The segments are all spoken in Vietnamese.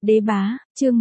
Đế bá, chương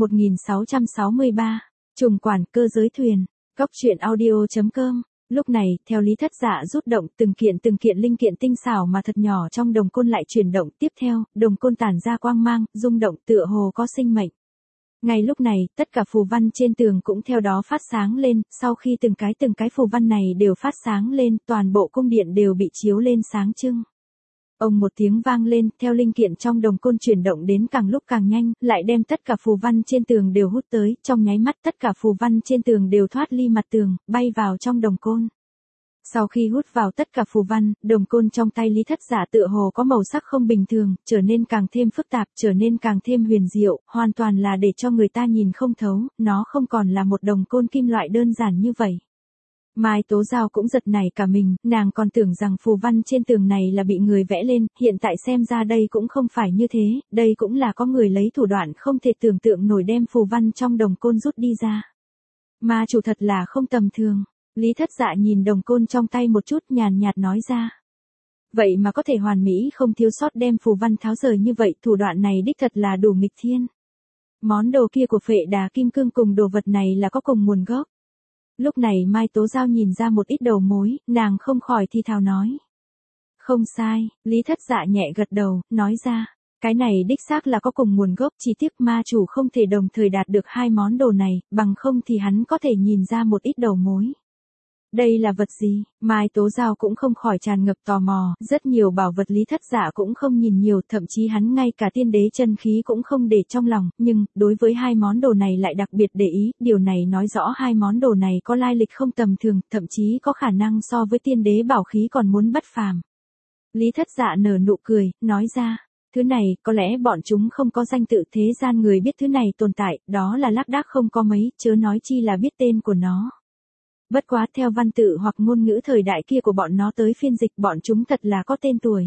1663, trùng quản cơ giới thuyền, góc truyện audio.com. Lúc này, theo Lý Thất Dạ rút động từng kiện linh kiện tinh xảo mà thật nhỏ trong đồng côn lại chuyển động, tiếp theo, đồng côn tản ra quang mang, rung động tựa hồ có sinh mệnh. Ngay lúc này, tất cả phù văn trên tường cũng theo đó phát sáng lên, sau khi từng cái phù văn này đều phát sáng lên, toàn bộ cung điện đều bị chiếu lên sáng trưng. Ông một tiếng vang lên, theo linh kiện trong đồng côn chuyển động đến càng lúc càng nhanh, lại đem tất cả phù văn trên tường đều hút tới, trong nháy mắt tất cả phù văn trên tường đều thoát ly mặt tường, bay vào trong đồng côn. Sau khi hút vào tất cả phù văn, đồng côn trong tay Lý Thất Dạ tựa hồ có màu sắc không bình thường, trở nên càng thêm phức tạp, trở nên càng thêm huyền diệu, hoàn toàn là để cho người ta nhìn không thấu, nó không còn là một đồng côn kim loại đơn giản như vậy. Mai Tố Giao cũng giật nảy cả mình, nàng còn tưởng rằng phù văn trên tường này là bị người vẽ lên, hiện tại xem ra đây cũng không phải như thế, đây cũng là có người lấy thủ đoạn không thể tưởng tượng nổi đem phù văn trong đồng côn rút đi ra. Ma chủ thật là không tầm thường. Lý Thất Dạ nhìn đồng côn trong tay một chút, nhàn nhạt nói ra. Vậy mà có thể hoàn mỹ không thiếu sót đem phù văn tháo rời như vậy, thủ đoạn này đích thật là đủ nghịch thiên. Món đồ kia của Phệ Đà Kim Cương cùng đồ vật này là có cùng nguồn gốc. Lúc này Mai Tố Giao nhìn ra một ít đầu mối, nàng không khỏi thì thào nói. Không sai, Lý Thất Dạ nhẹ gật đầu, nói ra. Cái này đích xác là có cùng nguồn gốc, chỉ tiếc ma chủ không thể đồng thời đạt được hai món đồ này, bằng không thì hắn có thể nhìn ra một ít đầu mối. Đây là vật gì? Mai Tố Giao cũng không khỏi tràn ngập tò mò, rất nhiều bảo vật Lý Thất Dạ cũng không nhìn nhiều, thậm chí hắn ngay cả tiên đế chân khí cũng không để trong lòng, nhưng, đối với hai món đồ này lại đặc biệt để ý, điều này nói rõ hai món đồ này có lai lịch không tầm thường, thậm chí có khả năng so với tiên đế bảo khí còn muốn bất phàm. Lý Thất Dạ nở nụ cười, nói ra, thứ này, có lẽ bọn chúng không có danh tự, thế gian người biết thứ này tồn tại, đó là lác đác không có mấy, chớ nói chi là biết tên của nó. Bất quá theo văn tự hoặc ngôn ngữ thời đại kia của bọn nó tới phiên dịch, bọn chúng thật là có tên tuổi.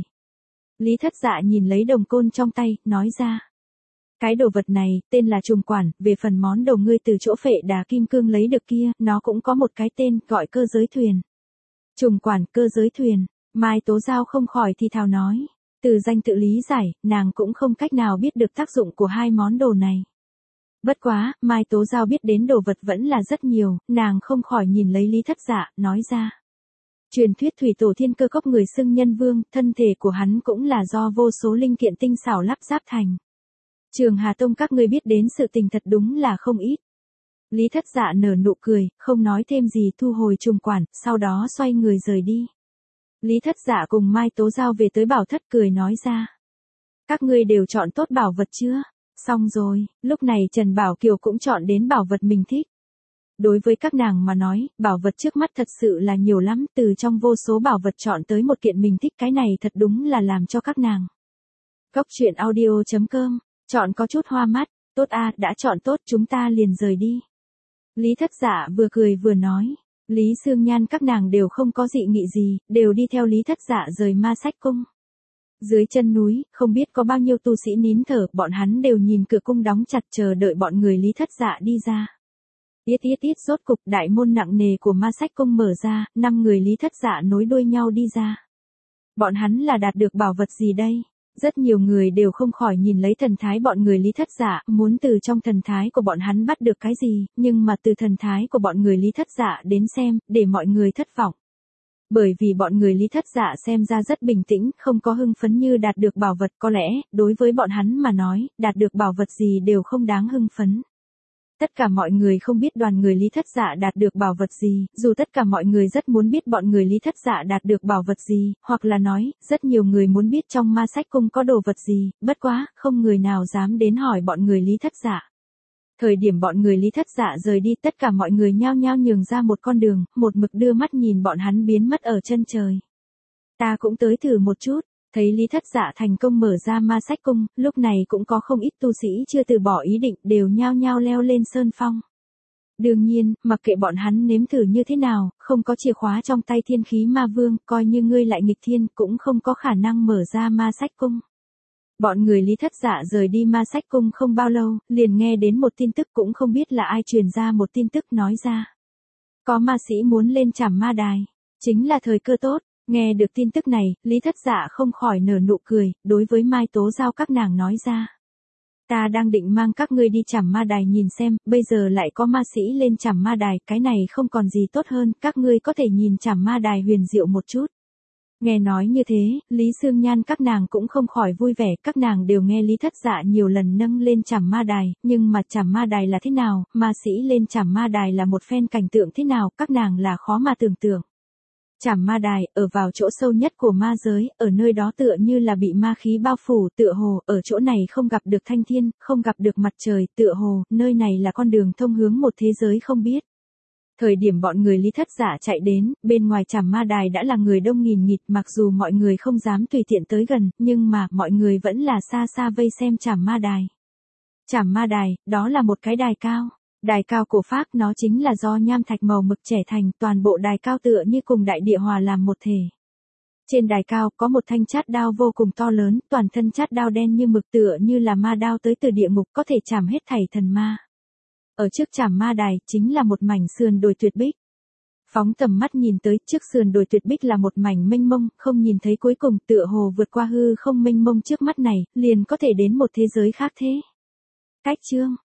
Lý Thất Dạ nhìn lấy đồng côn trong tay, nói ra. Cái đồ vật này, tên là trùng quản, về phần món đồ ngươi từ chỗ Phệ Đà Kim Cương lấy được kia, nó cũng có một cái tên, gọi cơ giới thuyền. Trùng quản, cơ giới thuyền, Mai Tố Giao không khỏi thì thào nói. Từ danh tự lý giải, nàng cũng không cách nào biết được tác dụng của hai món đồ này. Bất quá, Mai Tố Giao biết đến đồ vật vẫn là rất nhiều, nàng không khỏi nhìn lấy Lý Thất Dạ, nói ra. Truyền thuyết thủy tổ Thiên Cơ Cốc người xưng nhân vương, thân thể của hắn cũng là do vô số linh kiện tinh xảo lắp ráp thành. Trường Hà Tông các ngươi biết đến sự tình thật đúng là không ít. Lý Thất Dạ nở nụ cười, không nói thêm gì, thu hồi trùng quản, sau đó xoay người rời đi. Lý Thất Dạ cùng Mai Tố Giao về tới bảo thất, cười nói ra. Các ngươi đều chọn tốt bảo vật chưa? Xong rồi, lúc này Trần Bảo Kiều cũng chọn đến bảo vật mình thích. Đối với các nàng mà nói, bảo vật trước mắt thật sự là nhiều lắm, từ trong vô số bảo vật chọn tới một kiện mình thích, cái này thật đúng là làm cho các nàng. Góc truyện audio.com, chọn có chút hoa mắt, tốt a, đã chọn tốt, chúng ta liền rời đi. Lý Thất Dạ vừa cười vừa nói, Lý Sương Nhan các nàng đều không có dị nghị gì, đều đi theo Lý Thất Dạ rời Ma Sách Cung. Dưới chân núi, không biết có bao nhiêu tu sĩ nín thở, bọn hắn đều nhìn cửa cung đóng chặt chờ đợi bọn người Lý Thất Dạ đi ra. Tiết rốt cục đại môn nặng nề của Ma Sách Cung mở ra, 5 người Lý Thất Dạ nối đuôi nhau đi ra. Bọn hắn là đạt được bảo vật gì đây? Rất nhiều người đều không khỏi nhìn lấy thần thái bọn người Lý Thất Dạ, muốn từ trong thần thái của bọn hắn bắt được cái gì, nhưng mà từ thần thái của bọn người Lý Thất Dạ đến xem, để mọi người thất vọng. Bởi vì bọn người Lý Thất Dạ xem ra rất bình tĩnh, không có hưng phấn như đạt được bảo vật, có lẽ, đối với bọn hắn mà nói, đạt được bảo vật gì đều không đáng hưng phấn. Tất cả mọi người không biết đoàn người Lý Thất Dạ đạt được bảo vật gì, dù tất cả mọi người rất muốn biết bọn người Lý Thất Dạ đạt được bảo vật gì, hoặc là nói, rất nhiều người muốn biết trong Ma Sách Cung có đồ vật gì, bất quá, không người nào dám đến hỏi bọn người Lý Thất Dạ. Thời điểm bọn người Lý Thất Dạ rời đi, tất cả mọi người nhao nhao nhường ra một con đường, một mực đưa mắt nhìn bọn hắn biến mất ở chân trời. Ta cũng tới thử một chút, thấy Lý Thất Dạ thành công mở ra Ma Sách Cung, lúc này cũng có không ít tu sĩ chưa từ bỏ ý định, đều nhao nhao leo lên sơn phong. Đương nhiên, mặc kệ bọn hắn nếm thử như thế nào, không có chìa khóa trong tay Thiên Khí Ma Vương, coi như ngươi lại nghịch thiên, cũng không có khả năng mở ra Ma Sách Cung. Bọn người Lý Thất Dạ rời đi Ma Sách Cung không bao lâu, liền nghe đến một tin tức, cũng không biết là ai truyền ra một tin tức, nói ra. Có ma sĩ muốn lên trảm ma đài, chính là thời cơ tốt. Nghe được tin tức này, Lý Thất Dạ không khỏi nở nụ cười, đối với Mai Tố Giao các nàng nói ra. Ta đang định mang các ngươi đi Trảm Ma Đài nhìn xem, bây giờ lại có ma sĩ lên Trảm Ma Đài, cái này không còn gì tốt hơn, các ngươi có thể nhìn Trảm Ma Đài huyền diệu một chút. Nghe nói như thế, Lý Sương Nhan các nàng cũng không khỏi vui vẻ, các nàng đều nghe Lý Thất Dạ nhiều lần nâng lên Trảm Ma Đài, nhưng mà Trảm Ma Đài là thế nào, ma sĩ lên Trảm Ma Đài là một phen cảnh tượng thế nào, các nàng là khó mà tưởng tượng. Trảm Ma Đài, ở vào chỗ sâu nhất của ma giới, ở nơi đó tựa như là bị ma khí bao phủ, tựa hồ, ở chỗ này không gặp được thanh thiên, không gặp được mặt trời, tựa hồ, nơi này là con đường thông hướng một thế giới không biết. Thời điểm bọn người Lý Thất Dạ chạy đến, bên ngoài Trảm Ma Đài đã là người đông nghìn nghịt, mặc dù mọi người không dám tùy tiện tới gần, nhưng mà, mọi người vẫn là xa xa vây xem Trảm Ma Đài. Trảm Ma Đài, đó là một cái đài cao. Đài cao cổ phác nó chính là do nham thạch màu mực trẻ thành, toàn bộ đài cao tựa như cùng đại địa hòa làm một thể. Trên đài cao có một thanh chát đao vô cùng to lớn, toàn thân chát đao đen như mực tựa như là ma đao tới từ địa ngục có thể chảm hết thảy thần ma. Ở trước Trảm Ma Đài chính là một mảnh sườn đồi tuyệt bích. Phóng tầm mắt nhìn tới trước sườn đồi tuyệt bích là một mảnh mênh mông, không nhìn thấy cuối cùng tựa hồ vượt qua hư không mênh mông trước mắt này, liền có thể đến một thế giới khác thế. Cách chương